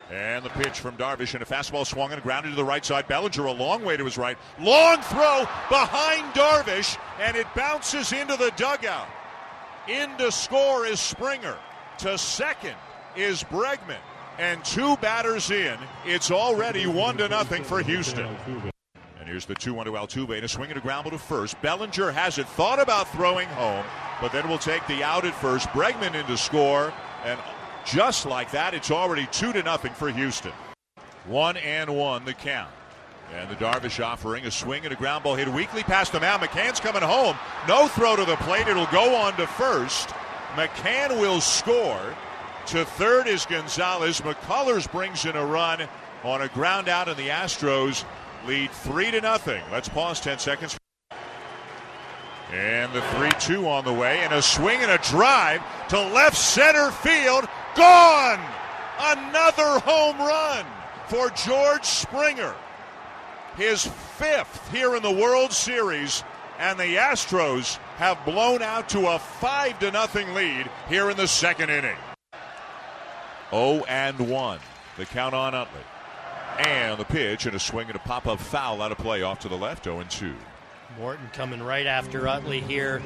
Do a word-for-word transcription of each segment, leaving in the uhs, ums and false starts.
And the pitch from Darvish, and a fastball swung and grounded to the right side. Bellinger a long way to his right. Long throw behind Darvish, and it bounces into the dugout. In to score is Springer. To second is Bregman. And two batters in. It's already one to nothing for Houston. And here's the two one to Altuve, and a swing and a ground ball to first. Bellinger has it, thought about throwing home, but then will take the out at first. Bregman in to score, and just like that, it's already two to nothing for Houston. One and one, the count. And the Darvish offering a swing and a ground ball hit weakly past the mound. McCann's coming home. No throw to the plate. It'll go on to first. McCann will score. To third is Gonzalez. McCullers brings in a run on a ground out, and the Astros lead three to nothing. Let's pause ten seconds. And the three two on the way, and a swing and a drive to left center field. Gone! Another home run for George Springer. His fifth here in the World Series, and the Astros have blown out to a five to nothing lead here in the second inning. oh and one, the count on Utley. And the pitch, and a swing and a pop-up foul out of play off to the left, oh and two. Morton coming right after Utley here.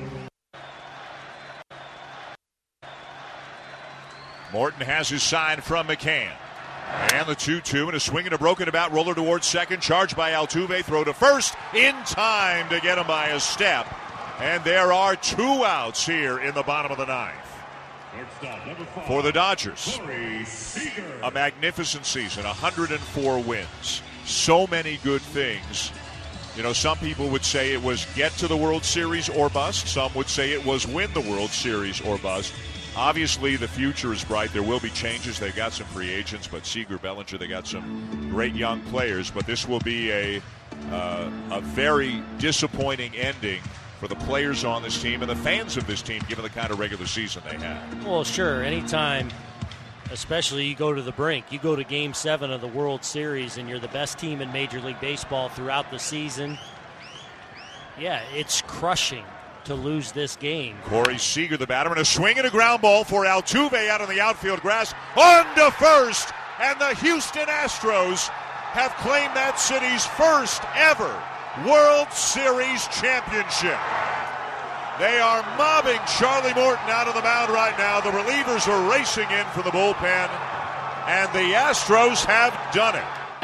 Morton has his sign from McCann. And the two two, and a swing and a broken about roller towards second. Charged by Altuve, throw to first. In time to get him by a step. And there are two outs here in the bottom of the ninth. For the Dodgers, a magnificent season, one hundred four wins. So many good things. You know, some people would say it was get to the World Series or bust. Some would say it was win the World Series or bust. Obviously, the future is bright. There will be changes. They've got some free agents, but Seager, Bellinger, they got some great young players. But this will be a uh, a very disappointing ending for the players on this team and the fans of this team, given the kind of regular season they had. Well, sure. Anytime, especially you go to the brink, you go to Game seven of the World Series, and you're the best team in Major League Baseball throughout the season. Yeah, it's crushing to lose this game. Corey Seager, the batter, and a swing and a ground ball for Altuve out on the outfield grass. On to first, and the Houston Astros have claimed that city's first ever World Series championship. They are mobbing Charlie Morton out of the mound right now. The relievers are racing in for the bullpen, and the Astros have done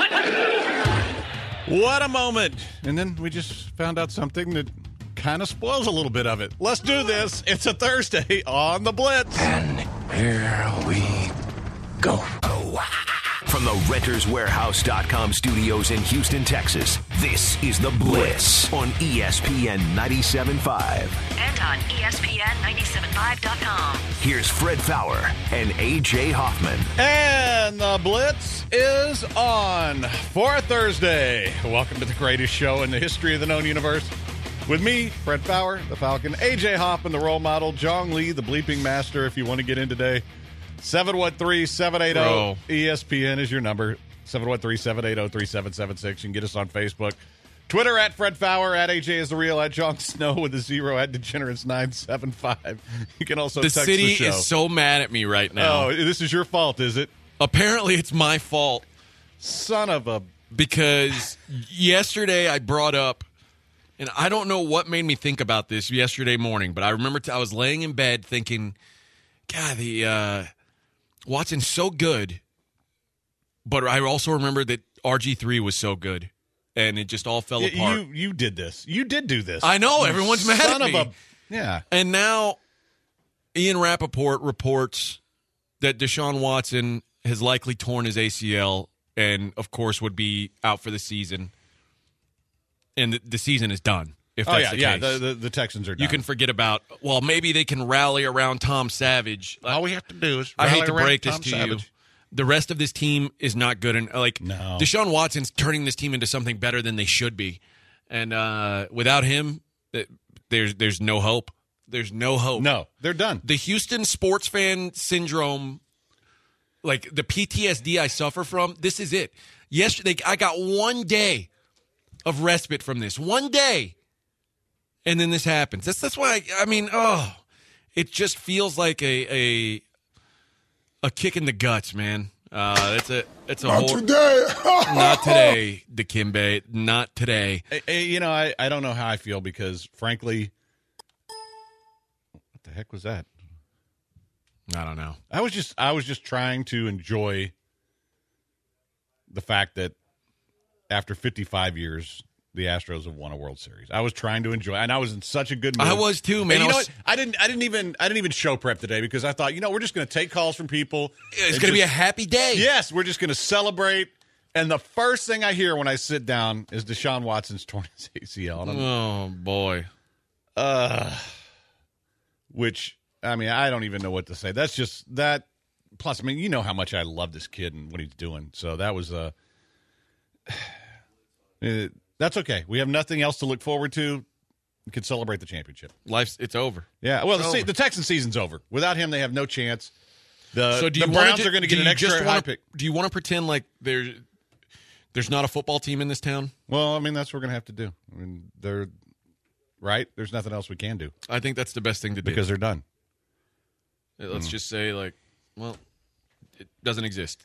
it. What a moment. And then we just found out something that kind of spoils a little bit of it. Let's do this. It's a Thursday on the Blitz. And here we go. From the Renters Warehouse dot com studios in Houston, Texas, this is The Blitz on E S P N ninety-seven point five. And on E S P N ninety-seven point five dot com. Here's Fred Faour and A J Hoffman. And The Blitz is on for Thursday. Welcome to the greatest show in the history of the known universe. With me, Fred Faour, the Falcon, A J Hoffman, the role model, Jong Lee, the bleeping master, if you want to get in today. seven one three, seven eight zero E S P N is your number. seven one three, seven eight zero, three seven seven six. You can get us on Facebook. Twitter at Fred Faour, at A J is the real, at Jong Snow with a zero, at Degenerates nine seven five. You can also the text city the show. is so mad at me right now. Oh, this is your fault, is it? Apparently it's my fault. Son of a... Because yesterday I brought up, and I don't know what made me think about this yesterday morning, but I remember t- I was laying in bed thinking, God, the uh, Watson's so good, but I also remember that R G three was so good, and it just all fell you, apart. You you did this. You did do this. I know. You Everyone's mad son at me. Of a, yeah. And now Ian Rappaport reports that Deshaun Watson has likely torn his A C L and, of course, would be out for the season. And the, the season is done, if oh, that's yeah, the yeah. case. The, the, the Texans are done. You can forget about, well, maybe they can rally around Tom Savage. All we have to do is I rally hate to around break this Tom to Savage. you. The rest of this team is not good. And like No. Deshaun Watson's turning this team into something better than they should be. And uh, without him, it, there's there's no hope. There's no hope. No, they're done. The Houston sports fan syndrome, like the P T S D I suffer from, this is it. Yesterday, I got one day of respite from this. One day. And then this happens. That's that's why, I, I mean, oh, it just feels like a, a a kick in the guts, man. Uh, it's a it's a Not whole today. not today, Dikembe. Not today. I, I- you know, I, I don't know how I feel because, frankly, what the heck was that? I don't know. I was just I was just trying to enjoy the fact that after fifty-five years, the Astros have won a World Series. I was trying to enjoy, and I was in such a good mood. I was too, man. And you I know was- what? I didn't. I didn't even. I didn't even show prep today because I thought, you know, we're just going to take calls from people. It's going to be a happy day. Yes, we're just going to celebrate. And the first thing I hear when I sit down is Deshaun Watson's torn his A C L. And I'm, Oh boy. uh, which I mean, I don't even know what to say. That's just that. Plus, I mean, you know how much I love this kid and what he's doing. So that was a. Uh, that's okay. We have nothing else to look forward to. We can celebrate the championship. Life's it's over. Yeah. Well, the, It's se- over. the Texan season's over. Without him, they have no chance. The, So do the you wanna Browns ju- are going to do get an you extra just high wanna- pick. Do you want to pretend like there's there's not a football team in this town? Well, I mean, that's what we're going to have to do. I mean, they're right. There's nothing else we can do I think that's the best thing to do. because they're done. Let's just say, like, well, it doesn't exist.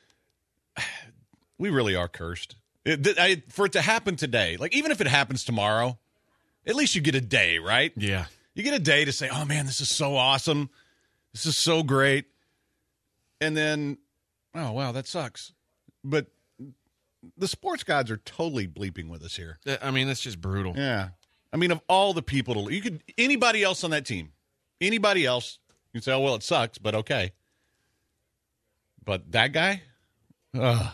We really are cursed. It, th- I, for it to happen today, like even if it happens tomorrow, at least you get a day, right? Yeah. You get a day to say, oh, man, this is so awesome. This is so great. And then, oh, wow, that sucks. But the sports gods are totally bleeping with us here. I mean, that's just brutal. Yeah. I mean, of all the people, to, you could anybody else on that team, anybody else, you say, oh, well, it sucks, but okay. But that guy? Ugh.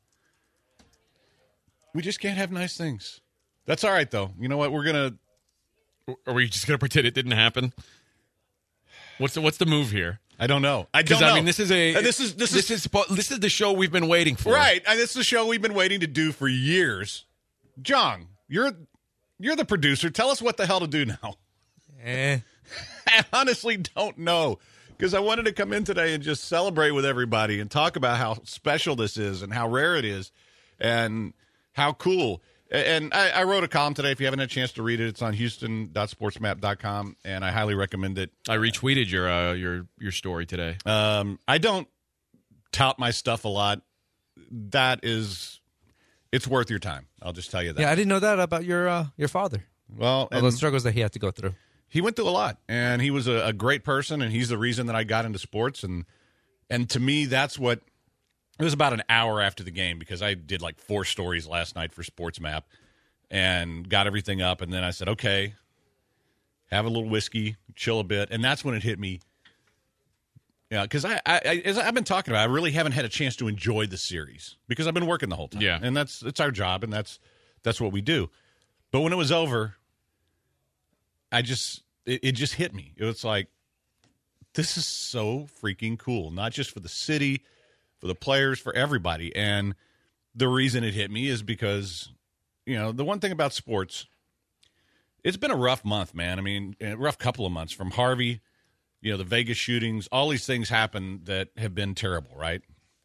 We just can't have nice things. That's all right, though. You know what? We're going to Are we just gonna pretend it didn't happen? What's the what's the move here? I don't know. I don't Because know. I mean, this is a Uh, this is this, this is, is spo- this is the show we've been waiting for. right. And this is a show we've been waiting to do for years. John, you're you're the producer. Tell us what the hell to do now. Eh. I honestly don't know because I wanted to come in today and just celebrate with everybody and talk about how special this is and how rare it is and how cool. And I, I wrote a column today. If you haven't had a chance to read it, it's on houston dot sports map dot com, and I highly recommend it. I retweeted your uh, your your story today. Um, I don't tout my stuff a lot. That is, it's worth your time. I'll just tell you that. Yeah, I didn't know that about your uh, your father. Well, All and those struggles that he had to go through. he went through a lot, and he was a, a great person, and he's the reason that I got into sports. And and to me, that's what. It was about an hour after the game because I did like four stories last night for Sports Map and got everything up. And then I said, okay, have a little whiskey, chill a bit. And that's when it hit me. Yeah, because I, I, I, as I've been talking about, I really haven't had a chance to enjoy the series because I've been working the whole time. Yeah. And that's it's our job, and that's that's what we do. But when it was over, I just it, it just hit me. It was like, this is so freaking cool, not just for the city, for the players, for everybody. And the reason it hit me is because, you know, the one thing about sports, it's been a rough month, man. I mean, a rough couple of months from Harvey, you know, the Vegas shootings, all these things happen that have been terrible, right?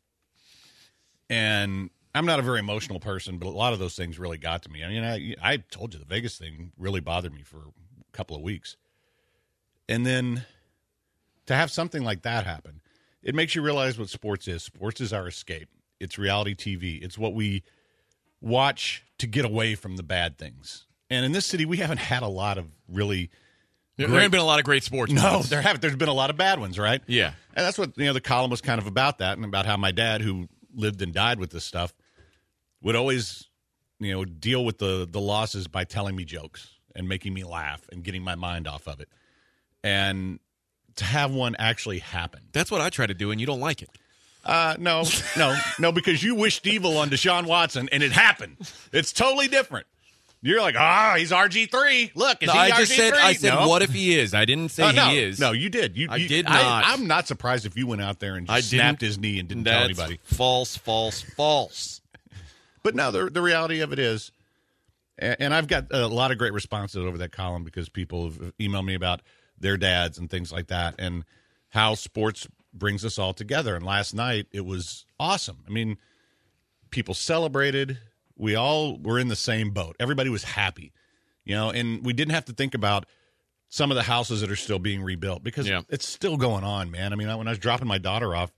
And I'm not a very emotional person, but a lot of those things really got to me. I mean, I, I told you the Vegas thing really bothered me for a couple of weeks. And then to have something like that happen, it makes you realize what sports is. Sports is our escape. It's reality T V. It's what we watch to get away from the bad things. And in this city, we haven't had a lot of really There great- haven't been a lot of great sports. No, moments. there haven't. There's been a lot of bad ones, right? Yeah. And that's what, you know, the column was kind of about that, and about how my dad, who lived and died with this stuff, would always, you know, deal with the the losses by telling me jokes and making me laugh and getting my mind off of it. And to have one actually happen. That's what I try to do, and you don't like it. Uh, no, no, no, because you wished evil on Deshaun Watson, and it happened. It's totally different. You're like, ah, he's R G three. Look, is No, he I R G just three? said, I said, No. what if he is? I didn't say Oh, no, he is. No, you did. You, I you- did not. I, I'm not surprised if you went out there and just I snapped didn't- his knee and didn't That's tell anybody. False, false, false. But no, the the reality of it is, and, and I've got a lot of great responses over that column because people have emailed me about their dads and things like that, and how sports brings us all together. And last night it was awesome. I mean, people celebrated. We all were in the same boat. Everybody was happy, you know, and we didn't have to think about some of the houses that are still being rebuilt because Yeah. it's still going on, man. I mean, when I was dropping my daughter off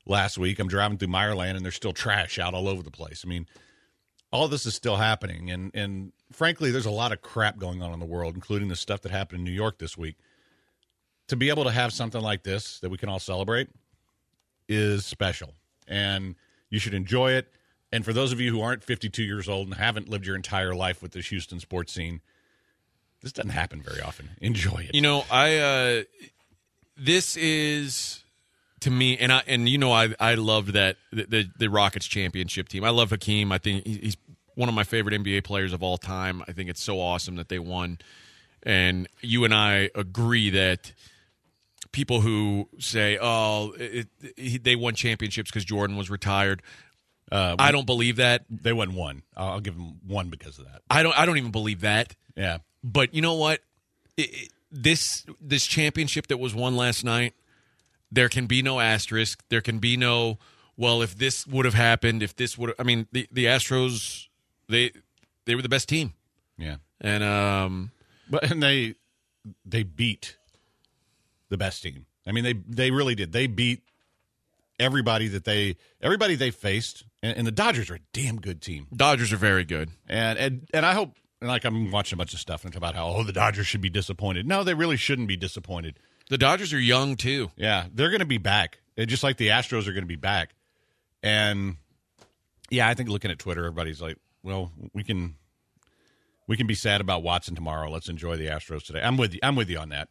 last week. I'm driving through Meyerland, and there's still trash out all over the place. I mean, all this is still happening, and and frankly, there's a lot of crap going on in the world, including the stuff that happened in New York this week. To be able to have something like this that we can all celebrate is special, and you should enjoy it. And for those of you who aren't fifty-two years old and haven't lived your entire life with this Houston sports scene, this doesn't happen very often. Enjoy it. You know, I uh, this is to me, and I and you know, I I loved that the, the the Rockets championship team. I love Hakeem. I think he's one of my favorite N B A players of all time. I think it's so awesome that they won, and you and I agree that people who say, "Oh, it, it, they won championships because Jordan was retired." Uh, I don't believe that. They won one. I'll give them one because of that. I don't. I don't even believe that. Yeah. But you know what? It, it, this this championship that was won last night, there can be no asterisk. There can be no, well, if this would have happened, if this would. I mean, the the Astros, they they were the best team. Yeah. And um, but and they they beat the best team. I mean, they they really did. They beat everybody that they everybody they faced, and, and the Dodgers are a damn good team. Dodgers are very good, and and and I hope, and like I'm watching a bunch of stuff and it's about how oh the Dodgers should be disappointed. No, they really shouldn't be disappointed. The Dodgers are young too. Yeah, they're going to be back, and just like the Astros are going to be back. And yeah, I think looking at Twitter, everybody's like, well, we can we can be sad about Watson tomorrow. Let's enjoy the Astros today. I'm with you. I'm with you on that.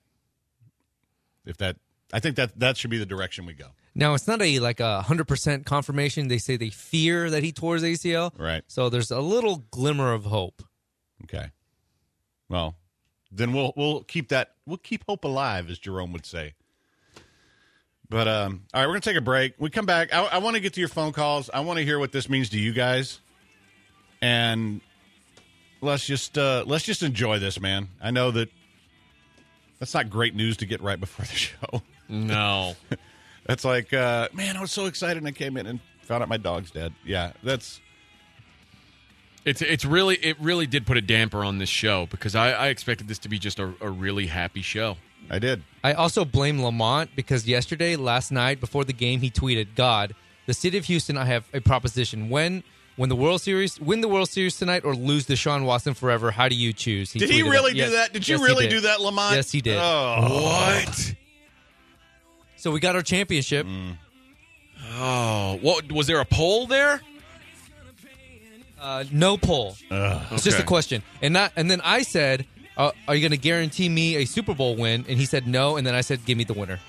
If that, I think that that should be the direction we go. Now, it's not a like a one hundred percent confirmation. They say they fear that he tore his A C L. Right. So there's a little glimmer of hope. Okay. Well, then we'll we'll keep that we'll keep hope alive, as Jerome would say. But um, all right, we're gonna take a break. We come back. I, I want to get to your phone calls. I want to hear what this means to you guys, and let's just uh, let's just enjoy this, man. I know that that's not great news to get right before the show. No. That's like, uh, man, I was so excited and I came in and found out my dog's dead. Yeah, that's... It's it's really it really did put a damper on this show because I, I expected this to be just a, a really happy show. I did. I also blame Lamont because yesterday, last night, before the game, he tweeted, God, the city of Houston, I have a proposition. When when the World Series, win the World Series tonight or lose Deshaun Watson forever, how do you choose? He did he really that. do yes. that? Did you yes, really did. do that, Lamont? Yes, he did. Oh. What? So we got our championship. Mm. Oh, what was there a poll there? Uh, no poll. Ugh. It's just a Okay. question, and not. And then I said, uh, "Are you going to guarantee me a Super Bowl win?" And he said no. And then I said, "Give me the winner,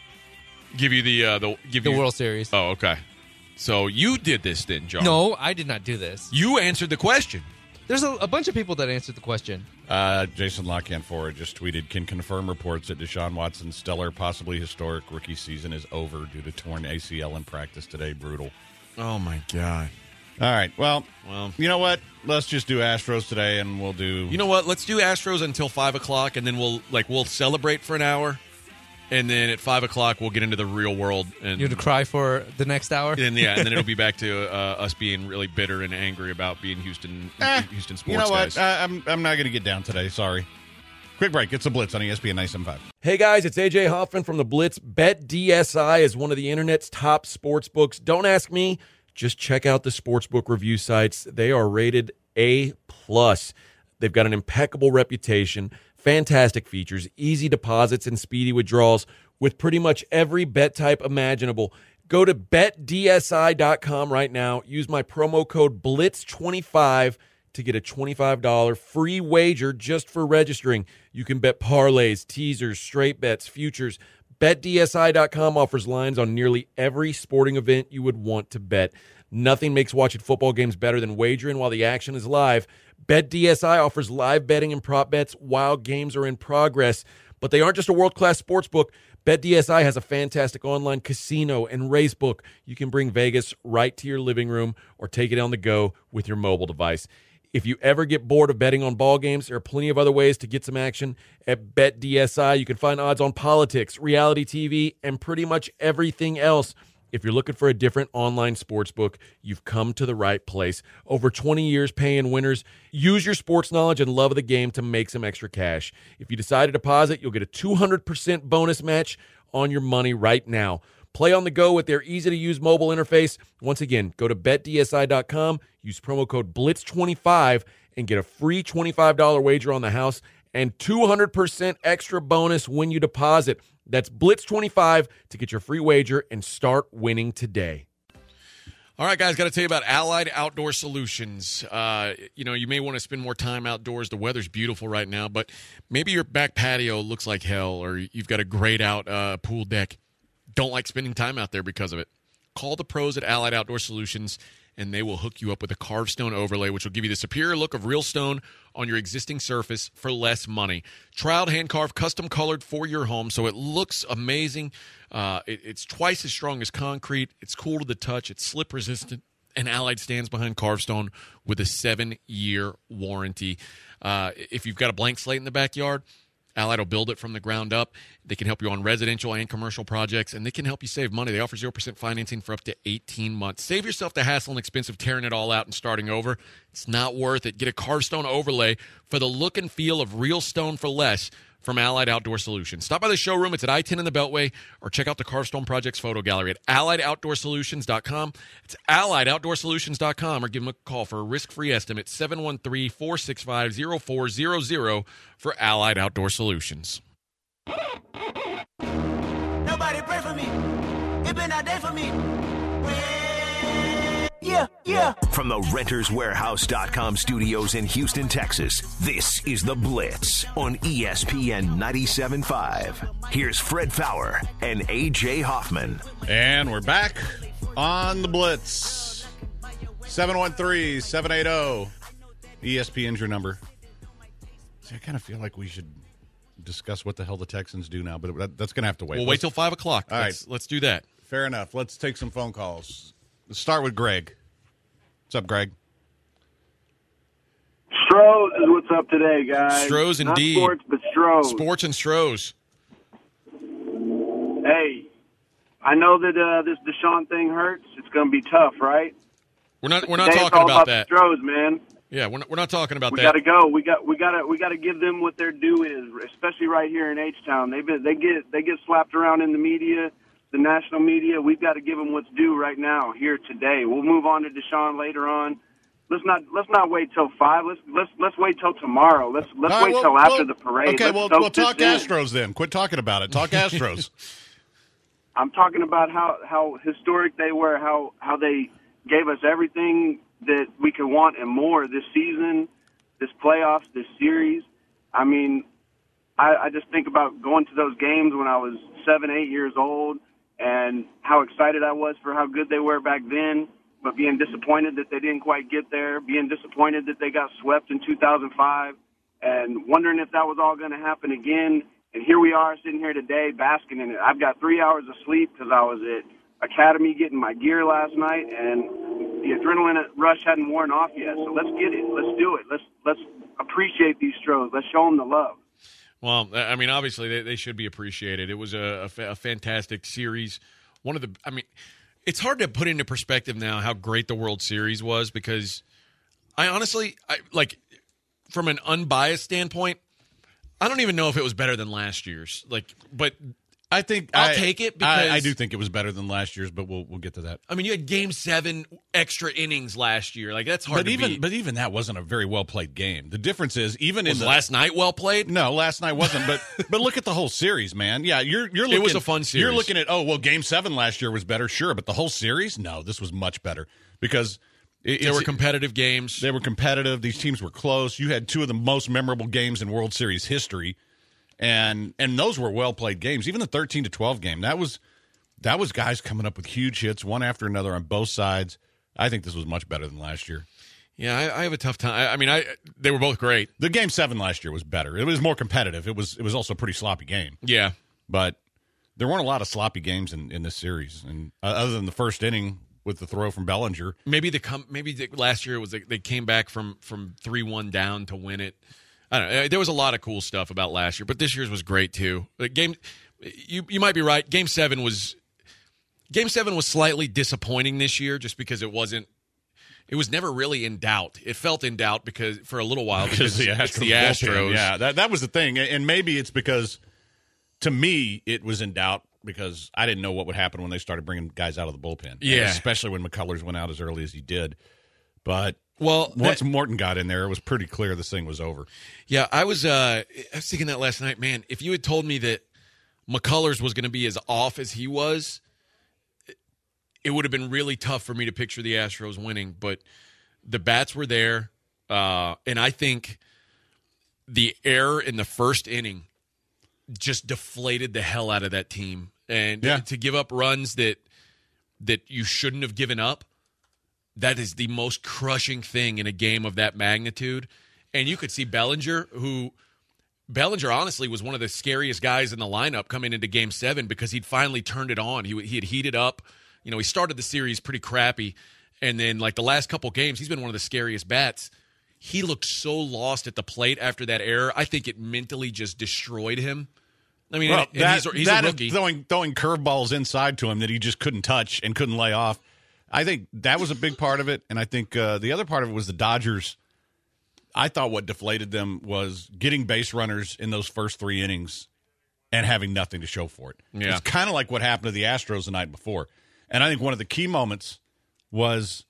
Give you the uh, the give the you World Series." Oh, okay. So you did this then, John? No, I did not do this. You answered the question. There's a, a bunch of people that answered the question. Uh, Jason Lockhan just tweeted, can confirm reports that Deshaun Watson's stellar, possibly historic rookie season is over due to torn A C L in practice today. Brutal. Oh my God. All right. Well, Well, you know what? Let's just do Astros today, and we'll do... you know what? Let's do Astros until five o'clock, and then we'll like we'll celebrate for an hour, and then at five o'clock we'll get into the real world, and You're to cry for the next hour. and yeah, and then it'll be back to uh, us being really bitter and angry about being Houston Eh, Houston sports you know guys. what? Uh, I'm, I'm not going to get down today. Sorry. Quick break. It's a Blitz on E S P N nine seventy-five. Hey guys, it's A J Hoffman from the Blitz. BetDSI is one of the internet's top sports books. Don't ask me. Just check out the sportsbook review sites. They are rated A plus. They've got an impeccable reputation, fantastic features, easy deposits, and speedy withdrawals with pretty much every bet type imaginable. Go to bet D S I dot com right now. Use my promo code blitz twenty-five to get a twenty-five dollars free wager just for registering. You can bet parlays, teasers, straight bets, futures. bet D S I dot com offers lines on nearly every sporting event you would want to bet. Nothing makes watching football games better than wagering while the action is live. BetDSI offers live betting and prop bets while games are in progress. But they aren't just a world-class sports book. BetDSI has a fantastic online casino and race book. You can bring Vegas right to your living room or take it on the go with your mobile device. If you ever get bored of betting on ball games, there are plenty of other ways to get some action. At BetDSI, you can find odds on politics, reality T V, and pretty much everything else. If you're looking for a different online sports book, you've come to the right place. Over twenty years paying winners. Use your sports knowledge and love of the game to make some extra cash. If you decide to deposit, you'll get a two hundred percent bonus match on your money right now. Play on the go with their easy-to-use mobile interface. Once again, go to bet D S I dot com, use promo code blitz twenty-five, and get a free twenty-five dollars wager on the house and two hundred percent extra bonus when you deposit. That's blitz twenty-five to get your free wager and start winning today. All right, guys, got to tell you about Allied Outdoor Solutions. Uh, you know, you may want to spend more time outdoors. The weather's beautiful right now, but maybe your back patio looks like hell, or you've got a grayed out uh, pool deck. Don't like spending time out there because of it. Call the pros at Allied Outdoor Solutions, and they will hook you up with a carved stone overlay, which will give you the superior look of real stone on your existing surface for less money. Troweled, hand-carved, custom-colored for your home, so it looks amazing. Uh, it, it's twice as strong as concrete. It's cool to the touch. It's slip-resistant. And Allied stands behind carved stone with a seven-year warranty. Uh, if you've got a blank slate in the backyard, Allied will build it from the ground up. They can help you on residential and commercial projects, and they can help you save money. They offer zero percent financing for up to eighteen months. Save yourself the hassle and expense of tearing it all out and starting over. It's not worth it. Get a carved stone overlay for the look and feel of real stone for less from Allied Outdoor Solutions. Stop by the showroom. It's at I ten in the Beltway, or check out the Carved Stone Project's photo gallery at allied outdoor solutions dot com. It's allied outdoor solutions dot com, or give them a call for a risk-free estimate, seven one three, four six five, zero four zero zero for Allied Outdoor Solutions. Nobody pray for me. It been a day for me. Yeah, yeah. From the renters warehouse dot com studios in Houston, Texas, this is The Blitz on E S P N ninety-seven point five. Here's Fred Faour and A J Hoffman. And we're back on The Blitz. seven one three, seven eight zero. E S P N's your number. See, I kind of feel like we should discuss what the hell the Texans do now, but that, that's going to have to wait. We'll let's, wait till five o'clock. All let's, right. Let's do that. Fair enough. Let's take some phone calls. Let's start with Greg. What's up, Greg? Strohs is what's up today, guys. Strohs, Not indeed. sports, but Strohs. Sports and Strohs. Hey, I know that uh, this Deshaun thing hurts. It's going to be tough, right? We're not. We're not Today talking it's all about, about that. the Strohs, man. Yeah, we're not, we're not talking about we that. got to go. We got. We got to. We got to give them what their due is, especially right here in H-Town. They been. They get. They get slapped around in the media, the national media. We've got to give them what's due right now, here today. We'll move on to Deshaun later on. Let's not. Let's not wait till five. Let's. Let's. Let's wait till tomorrow. Let's. Let's All right, wait well, till after well, the parade. Okay, let's well, soak we'll talk this in. Astros then. Quit talking about it. Talk Astros. I'm talking about how, how historic they were, how, how they gave us everything that we could want and more this season, this playoffs, this series. I mean, I, I just think about going to those games when I was seven, eight years old and how excited I was for how good they were back then, but being disappointed that they didn't quite get there, being disappointed that they got swept in two thousand five, and wondering if that was all going to happen again. And here we are sitting here today basking in it. I've got three hours of sleep because I was at Academy getting my gear last night, and the adrenaline rush hadn't worn off yet. So let's get it. Let's do it. Let's let's appreciate these Stros. Let's show them the love. Well, I mean, obviously they, they should be appreciated. It was a, a, fa- a fantastic series. One of the, I mean, it's hard to put into perspective now how great the World Series was, because I honestly, I like, from an unbiased standpoint, I don't even know if it was better than last year's. Like, but I think I'll I, take it because I, I do think it was better than last year's, but we'll we'll get to that. I mean, you had Game Seven extra innings last year. Like, that's hard But to even beat. but even that wasn't a very well played game. The difference is even was in the, last night well played? No, last night wasn't. But but look at the whole series, man. Yeah, you're you're looking, It was a fun series. You're looking at oh well, Game Seven last year was better, sure, but the whole series, no, this was much better because it, There were competitive games. They were competitive. These teams were close. You had two of the most memorable games in World Series history. And and those were well played games. Even the thirteen to twelve game, that was that was guys coming up with huge hits one after another on both sides. I think this was much better than last year. Yeah, I, I have a tough time. I, I mean, I they were both great. The game seven last year was better. It was more competitive. It was it was also a pretty sloppy game. Yeah, but there weren't a lot of sloppy games in, in this series. And uh, other than the first inning with the throw from Bellinger, maybe the com- maybe the, last year it was they, they came back from from three one down to win it. I don't know. There was a lot of cool stuff about last year, but this year's was great too. The game, you you might be right. Game seven was Game seven was slightly disappointing this year, just because it wasn't. It was never really in doubt. It felt in doubt because for a little while because the it's Astros. the Astros. Yeah, that that was the thing, and maybe it's because to me it was in doubt because I didn't know what would happen when they started bringing guys out of the bullpen. Yeah. Especially when McCullers went out as early as he did. But well, once that, Morton got in there, it was pretty clear this thing was over. Yeah, I was uh, I was thinking that last night. Man, if you had told me that McCullers was going to be as off as he was, it would have been really tough for me to picture the Astros winning. But the bats were there, uh, and I think the error in the first inning just deflated the hell out of that team. And yeah. to give up runs that that you shouldn't have given up, that is the most crushing thing in a game of that magnitude. And you could see Bellinger, who Bellinger honestly was one of the scariest guys in the lineup coming into Game Seven because he'd finally turned it on. He he had heated up. You know, he started the series pretty crappy, and then like the last couple games, he's been one of the scariest bats. He looked so lost at the plate after that error. I think it mentally just destroyed him. I mean, well, and that, he's, he's that a rookie. Throwing, throwing curveballs inside to him that he just couldn't touch and couldn't lay off. I think that was a big part of it, and I think uh, the other part of it was the Dodgers. I thought what deflated them was getting base runners in those first three innings and having nothing to show for it. Yeah. It's kind of like what happened to the Astros the night before. And I think one of the key moments was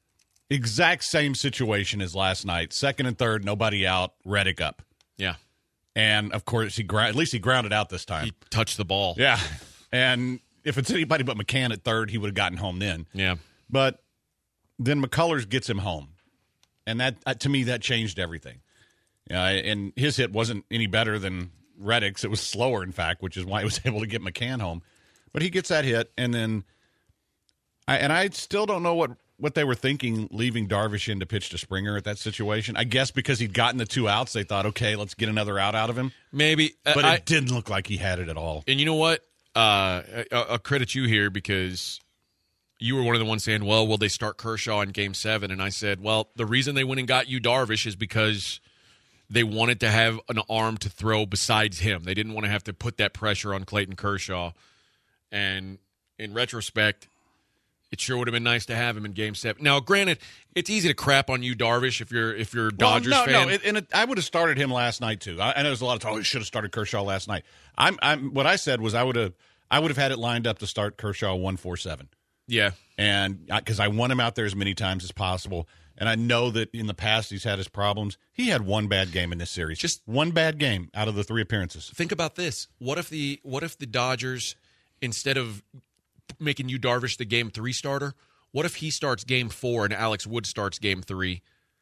exact same situation as last night. Second and third, nobody out, Reddick up. Yeah. And, of course, he at least he grounded out this time. He touched the ball. Yeah. And if it's anybody but McCann at third, he would have gotten home then. Yeah. But then McCullers gets him home. And that, uh, to me, that changed everything. Uh, and his hit wasn't any better than Reddick's. It was slower, in fact, which is why he was able to get McCann home. But he gets that hit, and then I, – and I still don't know what, what they were thinking leaving Darvish in to pitch to Springer at that situation. I guess because he'd gotten the two outs, they thought, okay, let's get another out out of him. Maybe. Uh, but I, it didn't look like he had it at all. And you know what? Uh, I, I'll credit you here because you were one of the ones saying, well, will they start Kershaw in Game seven? And I said, well, the reason they went and got you Darvish is because they wanted to have an arm to throw besides him. They didn't want to have to put that pressure on Clayton Kershaw. And in retrospect, it sure would have been nice to have him in Game Seven. Now, granted, it's easy to crap on you, Darvish, if you're if you're a Dodgers well, no, fan. No, it, and it, I would have started him last night too. I, I know there's a lot of talk. Oh, you should have started Kershaw last night. I'm, I'm. What I said was I would have, I would have had it lined up to start Kershaw one four seven. Yeah, and because I, I want him out there as many times as possible, and I know that in the past he's had his problems. He had one bad game in this series, just one bad game out of the three appearances. Think about this: what if the what if the Dodgers, instead of making you Darvish the Game Three starter, what if he starts Game Four and Alex Wood starts Game Three,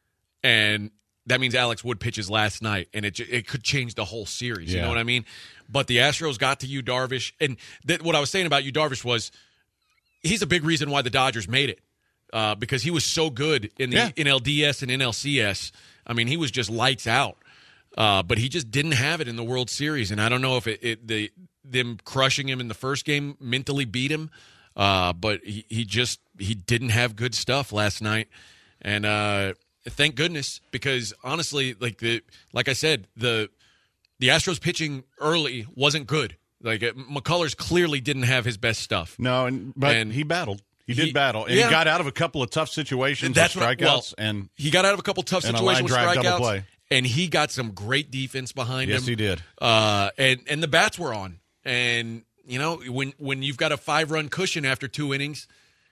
and that means Alex Wood pitches last night, and it it could change the whole series. Yeah. You know what I mean? But the Astros got to you Darvish, and that, what I was saying about you Darvish was he's a big reason why the Dodgers made it uh, because he was so good in the yeah. N L D S and N L C S. I mean, he was just lights out, uh, but he just didn't have it in the World Series, and I don't know if it, it the them crushing him in the first game mentally beat him. Uh, but he, he just he didn't have good stuff last night, and uh, thank goodness because honestly, like the like I said, the the Astros pitching early wasn't good. Like McCullers clearly didn't have his best stuff. No, and but and he battled. He did he, battle, and yeah. he got out of a couple of tough situations That's with strikeouts, what, well, and he got out of a couple tough and situations a line with drive double strikeouts, play. and he got some great defense behind yes, him. Yes, he did. Uh, and and the bats were on, and you know when when you've got a five run cushion after two innings.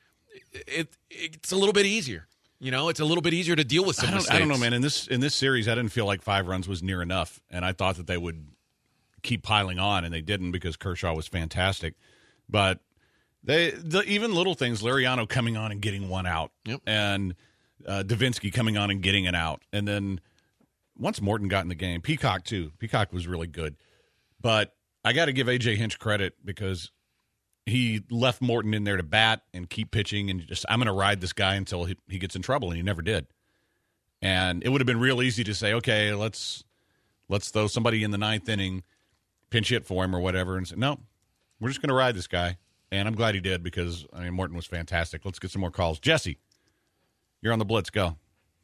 It it's a little bit easier, you know. It's a little bit easier to deal with some I don't, mistakes. I don't know, man. In this in this series, I didn't feel like five runs was near enough, and I thought that they would keep piling on, and they didn't because Kershaw was fantastic. But they the, even little things, Liriano coming on and getting one out, yep. and uh, Davinsky coming on and getting an out, and then once Morton got in the game, Peacock too. Peacock was really good, but I got to give A J Hinch credit because he left Morton in there to bat and keep pitching and just, I'm going to ride this guy until he, he gets in trouble, and he never did. And it would have been real easy to say, okay, let's let's throw somebody in the ninth inning, pinch hit for him or whatever, and say, no, we're just going to ride this guy. And I'm glad he did because, I mean, Morton was fantastic. Let's get some more calls. Jesse, you're on the Blitz. Go.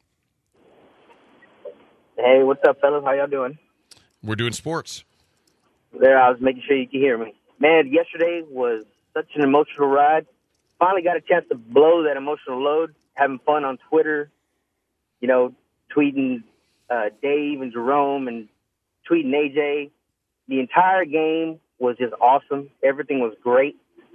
Hey, what's up, fellas? How y'all doing? We're doing sports. There, I was making sure you can hear me. Man, yesterday was such an emotional ride. Finally got a chance to blow that emotional load, having fun on Twitter, you know, tweeting uh, Dave and Jerome and tweeting A J. The entire game was just awesome. Everything was great.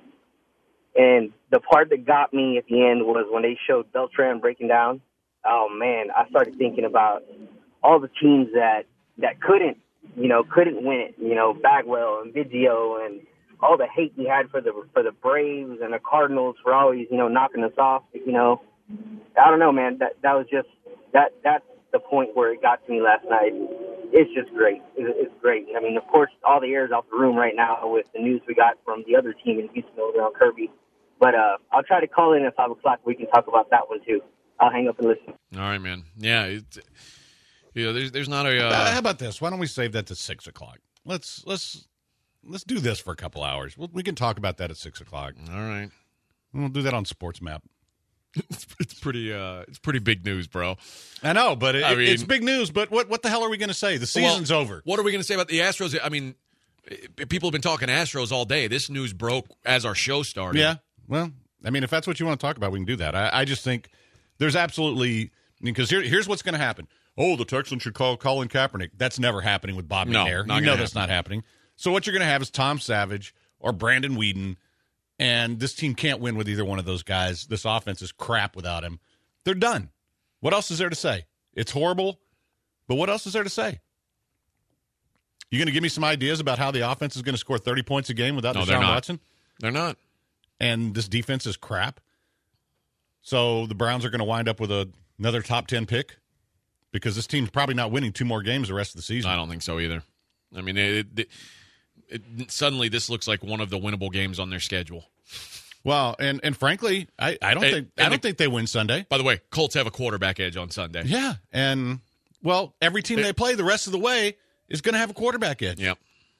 And the part that got me at the end was when they showed Beltran breaking down. Oh, man, I started thinking about all the teams that, that couldn't, you know, couldn't win it. You know, Bagwell and Biggio and all the hate we had for the for the Braves and the Cardinals for always, you know, knocking us off. You know, I don't know, man. That that was just that that's the point where it got to me last night. It's just great. It's great. I mean, of course, all the air's out the room right now with the news we got from the other team in Houston over on Kirby. But uh, I'll try to call in at five o'clock. We can talk about that one too. I'll hang up and listen. All right, man. Yeah, it's, you know, there's there's not a. Uh... How about this? Why don't we save that to six o'clock? Let's let's let's do this for a couple hours. We'll, we can talk about that at six o'clock. All right. We'll do that on Sports Map. It's, it's pretty uh, it's pretty big news, bro. I know, but it, I mean, it's big news. But what what the hell are we going to say? The season's well, over. What are we going to say about the Astros? I mean, people have been talking Astros all day. This news broke as our show started. Yeah. Well, I mean, if that's what you want to talk about, we can do that. I, I just think there's absolutely because here, here's what's going to happen. Oh, the Texans should call Colin Kaepernick. That's never happening with Bob no, McNair. You know happen. that's not happening. So what you're going to have is Tom Savage or Brandon Weeden, and this team can't win with either one of those guys. This offense is crap without him. They're done. What else is there to say? It's horrible, but what else is there to say? You going to give me some ideas about how the offense is going to score thirty points a game without no, Deshaun they're not. Watson? They're not. And this defense is crap. So the Browns are going to wind up with a, another top ten pick because this team's probably not winning two more games the rest of the season. I don't think so either. I mean, it, it, it, suddenly this looks like one of the winnable games on their schedule. Well, and, and frankly, I, I don't and, think I don't the, think they win Sunday. By the way, Colts have a quarterback edge on Sunday. Yeah, and well, every team it, they play the rest of the way is going to have a quarterback edge. Yep.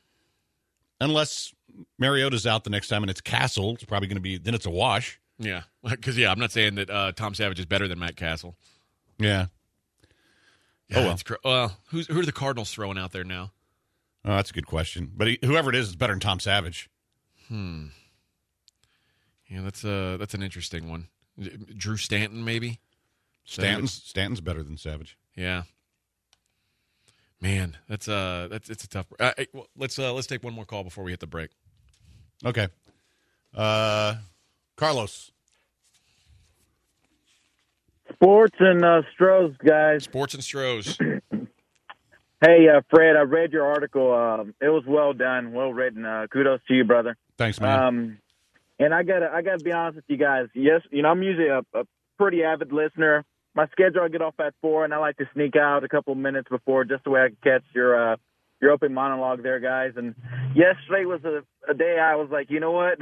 Unless Mariota's out the next time and it's Castle, it's probably going to be then it's a wash. Yeah, because yeah, I'm not saying that uh, Tom Savage is better than Matt Castle. Yeah. yeah oh well. Cr- well, who's who are the Cardinals throwing out there now? Oh, that's a good question. But he, whoever it is is better than Tom Savage. Hmm. Yeah, that's a that's an interesting one. Drew Stanton, maybe. Stanton's Stanton's better than Savage. Yeah. Man, that's uh that's it's a tough. Uh, hey, well, let's uh, let's take one more call before we hit the break. Okay. Uh, Carlos. Sports and uh, Strohs, guys. Sports and Strohs. Hey, uh, Fred, I read your article. Um, it was well done, well written. Uh, kudos to you, brother. Thanks, man. Um, and I gotta, I gotta be honest with you guys. Yes, you know, I'm usually a, a pretty avid listener. My schedule, I get off at four, and I like to sneak out a couple minutes before, just the way I can catch your uh, your open monologue there, guys. And yesterday was a, a day I was like, you know what?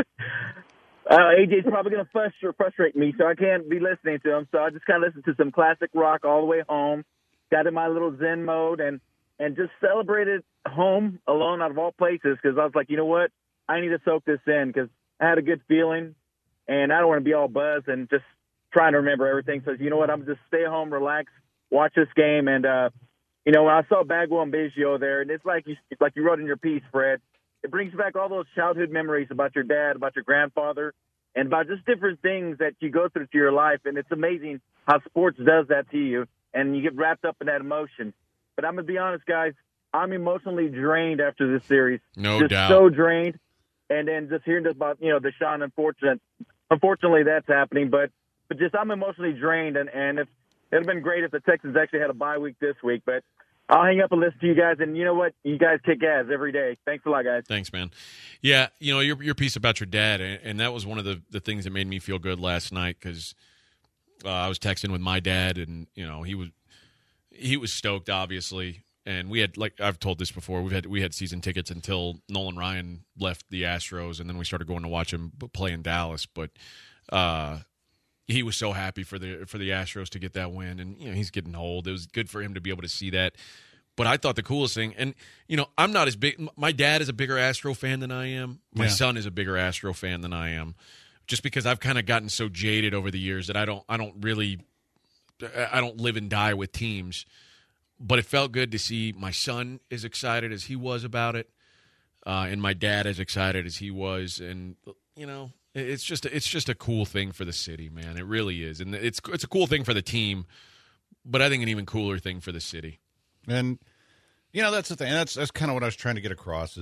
uh, A J's probably gonna frustrate, frustrate me, so I can't be listening to him. So I just kind of listened to some classic rock all the way home. Got in my little Zen mode and, and just celebrated home alone out of all places because I was like, you know what? I need to soak this in because I had a good feeling, and I don't want to be all buzzed and just trying to remember everything. So, you know what? I'm just stay home, relax, watch this game. And, uh, you know, when I saw Bagwell and Biggio there, and it's like you, it's like you wrote in your piece, Fred, it brings back all those childhood memories about your dad, about your grandfather, and about just different things that you go through to your life. And it's amazing how sports does that to you. And you get wrapped up in that emotion. But I'm going to be honest, guys, I'm emotionally drained after this series. No just doubt. so drained. And then just hearing about, you know, Deshaun, unfortunate, unfortunately that's happening. But but just I'm emotionally drained. And, and if, it would have been great if the Texans actually had a bye week this week. But I'll hang up and listen to you guys. And you know what? You guys kick ass every day. Thanks a lot, guys. Thanks, man. Yeah, you know, your, your piece about your dad, and, and that was one of the, the things that made me feel good last night because – Uh, I was texting with my dad, and you know he was he was stoked, obviously. And we had, like I've told this before, we had we had season tickets until Nolan Ryan left the Astros, and then we started going to watch him play in Dallas. But uh, he was so happy for the for the Astros to get that win, and you know he's getting old. It was good for him to be able to see that. But I thought the coolest thing, and you know, I'm not as big. My dad is a bigger Astro fan than I am. My Yeah. son is a bigger Astro fan than I am. Just because I've kind of gotten so jaded over the years that I don't, I don't really, I don't live and die with teams. But it felt good to see my son as excited as he was about it, uh, and my dad as excited as he was, and you know, it's just, it's just a cool thing for the city, man. It really is, and it's, it's a cool thing for the team, but I think an even cooler thing for the city. And you know, that's the thing. That's that's kind of what I was trying to get across. Is that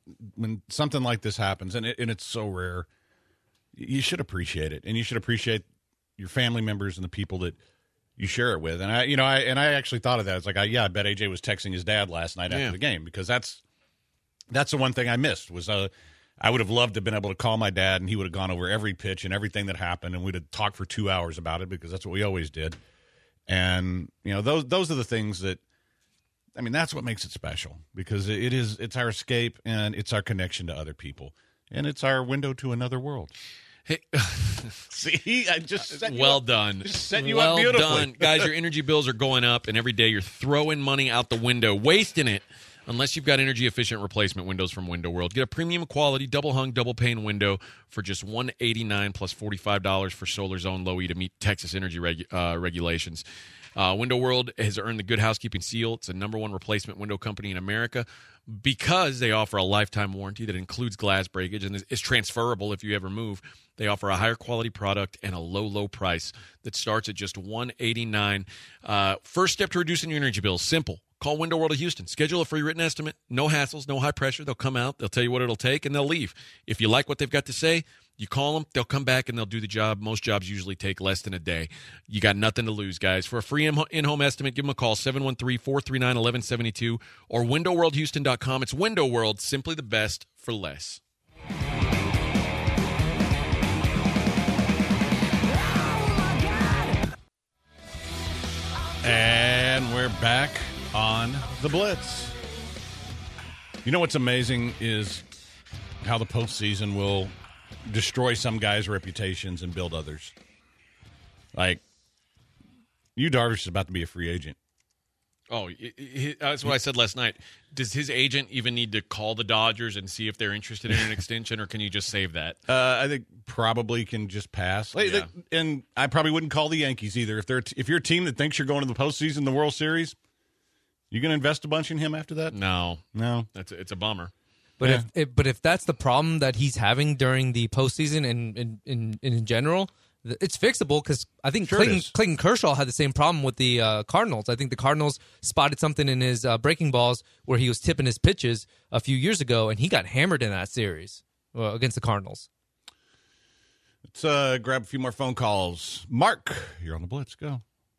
when something like this happens, and, it, and it's so rare, you should appreciate it, and you should appreciate your family members and the people that you share it with. And I, you know, I and I actually thought of that. It's like, I, yeah, I bet A J was texting his dad last night after yeah. the game, because that's that's the one thing I missed was uh, I would have loved to have been able to call my dad, and he would have gone over every pitch and everything that happened, and we'd have talked for two hours about it, because that's what we always did. And you know, those those are the things that, I mean, that's what makes it special, because it is it's our escape, and it's our connection to other people, and it's our window to another world. Hey, see, I just set you well up, done. Just set you well up beautifully, done, guys. Your energy bills are going up, and every day you're throwing money out the window, wasting it. Unless you've got energy efficient replacement windows from Window World, get a premium quality double hung, double pane window for just one hundred eighty-nine dollars plus forty-five dollars for Solar Zone Low E to meet Texas energy regu- uh, regulations. Uh, Window World has earned the Good Housekeeping seal. It's a number one replacement window company in America because they offer a lifetime warranty that includes glass breakage and is transferable if you ever move. They offer a higher quality product and a low, low price that starts at just one hundred eighty-nine dollars. Uh, first step to reducing your energy bills, simple. Call Window World of Houston. Schedule a free written estimate. No hassles, no high pressure. They'll come out. They'll tell you what it'll take, and they'll leave. If you like what they've got to say, you call them. They'll come back, and they'll do the job. Most jobs usually take less than a day. You got nothing to lose, guys. For a free in-home estimate, give them a call, seven one three, four three nine, one one seven two, or window world houston dot com. It's Window World, simply the best for less. And we're back on the Blitz. You know what's amazing is how the postseason will destroy some guys' reputations and build others. Like, Yu Darvish is about to be a free agent. Oh, he, he, that's what I said last night. Does his agent even need to call the Dodgers and see if they're interested in an extension, or can you just save that? Uh, I think probably can just pass. Like, Yeah. the, and I probably wouldn't call the Yankees either. If they're if you're a team that thinks you're going to the postseason, the World Series, you going to invest a bunch in him after that? No, no, that's a, it's a bummer. But Yeah. if, if but if that's the problem that he's having during the postseason and in in, in general, th- it's fixable, because I think Sure it Clayton, is. Clayton Kershaw had the same problem with the uh, Cardinals. I think the Cardinals spotted something in his uh, breaking balls where he was tipping his pitches a few years ago, and he got hammered in that series uh, against the Cardinals. Let's uh, grab a few more phone calls. Mark, you're on the Blitz. Go.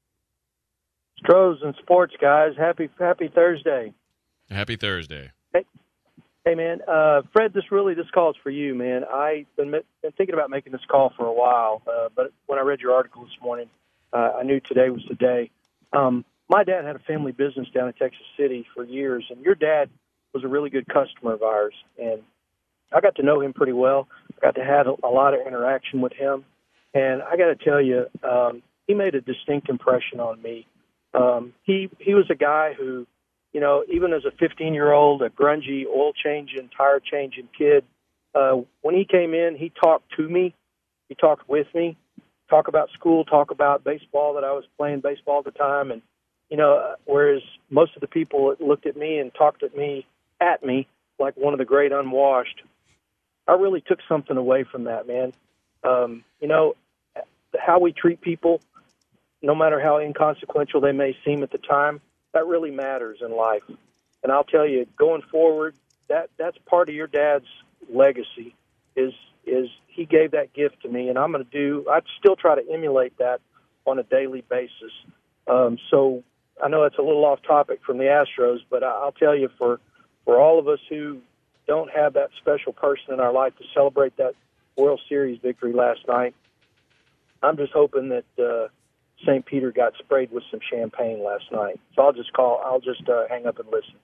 Stros and sports, guys. Happy Happy Thursday. Happy Thursday. Hey, man. Uh, Fred, this really, this call is for you, man. I've been, been thinking about making this call for a while, uh, but when I read your article this morning, uh, I knew today was the day. Um, my dad had a family business down in Texas City for years, and your dad was a really good customer of ours, and I got to know him pretty well. I got to have a, a lot of interaction with him, and I got to tell you, um, he made a distinct impression on me. Um, he he was a guy who, you know, even as a fifteen-year-old, a grungy, oil-changing, tire-changing kid, uh, when he came in, he talked to me. He talked with me, talk about school, talk about baseball, that I was playing baseball at the time. And, you know, whereas most of the people looked at me and talked at me, at me, like one of the great unwashed, I really took something away from that, man. Um, you know, how we treat people, no matter how inconsequential they may seem at the time, that really matters in life. And I'll tell you, going forward, that that's part of your dad's legacy is is he gave that gift to me, and I'm going to do, I'd still try to emulate that on a daily basis. Um, so I know it's a little off topic from the Astros, but I'll tell you, for, for all of us who don't have that special person in our life to celebrate that World Series victory last night, I'm just hoping that uh, Saint Peter got sprayed with some champagne last night. So I'll just call. I'll just uh, hang up and listen.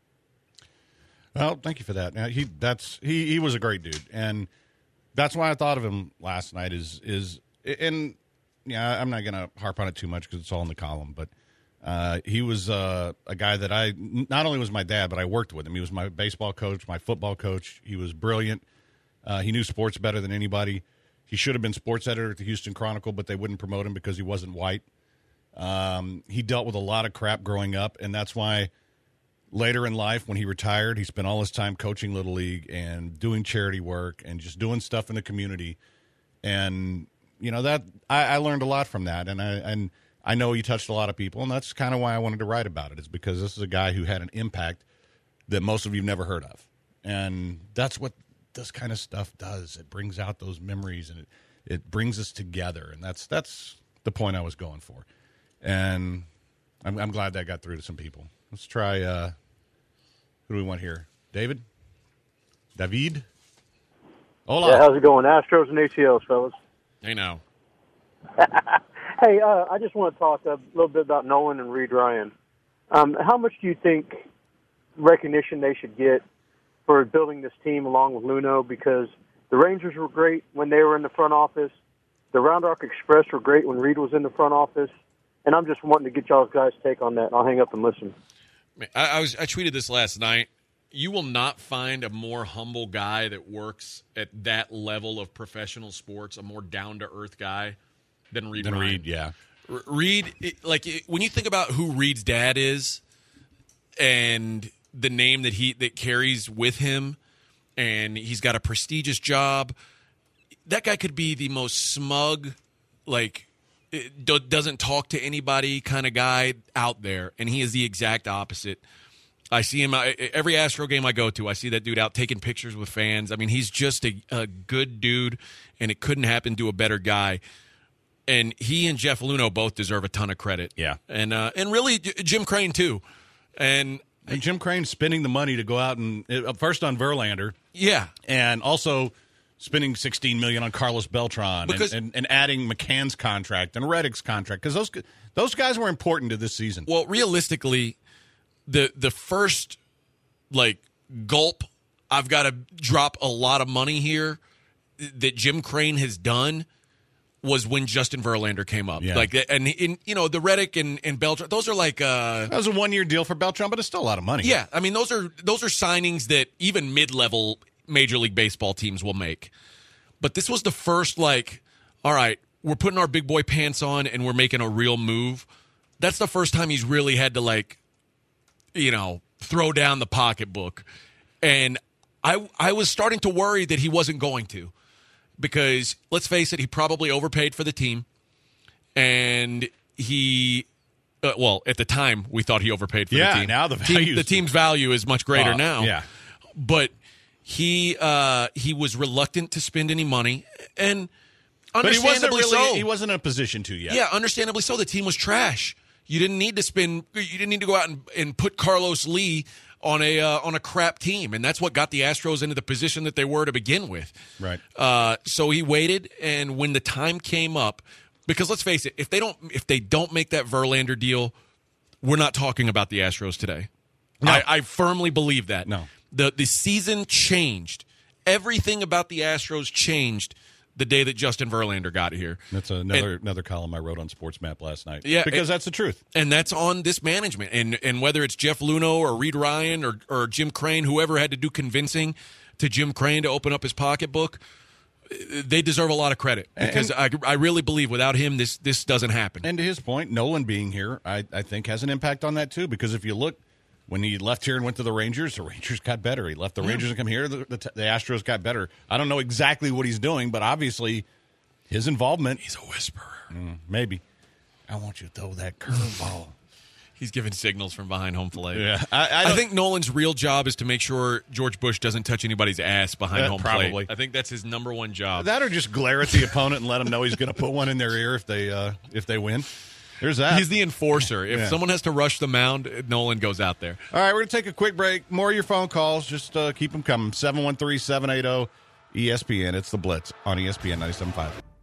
Well, thank you for that. Now, he that's he he was a great dude, and that's why I thought of him last night. Is is and yeah, I'm not going to harp on it too much because it's all in the column. But uh, he was uh, a guy that I not only was my dad, but I worked with him. He was my baseball coach, my football coach. He was brilliant. Uh, he knew sports better than anybody. He should have been sports editor at the Houston Chronicle, but they wouldn't promote him because he wasn't white. Um, he dealt with a lot of crap growing up, and that's why later in life, when he retired, he spent all his time coaching Little League and doing charity work and just doing stuff in the community. And, you know, that I, I learned a lot from that, and I and I know he touched a lot of people, and that's kind of why I wanted to write about it, is because this is a guy who had an impact that most of you have never heard of. And that's what this kind of stuff does. It brings out those memories, and it, it brings us together. And that's that's the point I was going for. And I'm, I'm glad that got through to some people. Let's try, uh, who do we want here? David? David? Hola. Yeah, how's it going? Astros and A T Ls, fellas. Hey, now. Hey, uh, I just want to talk a little bit about Nolan and Reed Ryan. Um, how much do you think recognition they should get for building this team along with Luno? Because the Rangers were great when they were in the front office. The Round Rock Express were great when Reed was in the front office. And I'm just wanting to get y'all guys' take on that. I'll hang up and listen. I, I was I tweeted this last night. You will not find a more humble guy that works at that level of professional sports, a more down-to-earth guy than Reed Than Ryan. Reed, yeah. R- Reed, it, like it, when you think about who Reed's dad is and the name that he that carries with him, and he's got a prestigious job, that guy could be the most smug, like it do, doesn't talk to anybody kind of guy out there, and he is the exact opposite. I see him every Astro game I go to. I see that dude out taking pictures with fans. I mean, he's just a, a good dude, and it couldn't happen to a better guy. And he and Jeff Luhnow both deserve a ton of credit. Yeah, and uh, and really Jim Crane too. And, and Jim Crane spending the money to go out and uh, first on Verlander, yeah, and also spending sixteen million dollars on Carlos Beltran, because, and, and, and adding McCann's contract and Reddick's contract, because those those guys were important to this season. Well, realistically, the the first like gulp, I've got to drop a lot of money here that Jim Crane has done was when Justin Verlander came up. Yeah. Like, and in you know the Reddick and, and Beltran, those are like uh, that was a one year deal for Beltran, but it's still a lot of money. Yeah, I mean those are those are signings that even mid level Major League Baseball teams will make. But this was the first like, all right, we're putting our big boy pants on and we're making a real move. That's the first time he's really had to like, you know, throw down the pocketbook. And I I was starting to worry that he wasn't going to. Because, let's face it, he probably overpaid for the team. And he, uh, well, at the time, we thought he overpaid for yeah, the team. now the team, value. The team's value is much greater uh, now. Yeah. But he uh, he was reluctant to spend any money. And but he wasn't understandably really, so. he wasn't in a position to yet. Yeah, understandably so. The team was trash. You didn't need to spend, you didn't need to go out and, and put Carlos Lee on a uh, on a crap team, and that's what got the Astros into the position that they were to begin with. Right. Uh, so he waited, and when the time came up, because let's face it, if they don't if they don't make that Verlander deal, we're not talking about the Astros today. No. I, I firmly believe that. No. The the season changed. Everything about the Astros changed the day that Justin Verlander got here. That's another and, another column I wrote on Sports Map last night. Yeah, because it, that's the truth, and that's on this management. And and whether it's Jeff Luhnow or Reed Ryan or or Jim Crane, whoever had to do convincing to Jim Crane to open up his pocketbook, they deserve a lot of credit because and, I I really believe without him this this doesn't happen. And to his point, Nolan being here, I I think has an impact on that too. Because if you look. When he left here and went to the Rangers, the Rangers got better. He left the Rangers and come here, the, the, the Astros got better. I don't know exactly what he's doing, but obviously his involvement. He's a whisperer. Mm, maybe. I want you to throw that curveball. He's giving signals from behind home plate. Yeah, I, I, I think Nolan's real job is to make sure George Bush doesn't touch anybody's ass behind uh, home probably. plate. I think that's his number one job. That or just glare at the opponent and let them know he's going to put one in their ear if they uh, if they win. There's that. He's the enforcer. If yeah. someone has to rush the mound, Nolan goes out there. All right, we're going to take a quick break. More of your phone calls. Just uh, keep them coming. seven one three, seven eight zero, E S P N. It's The Blitz on E S P N ninety-seven point five.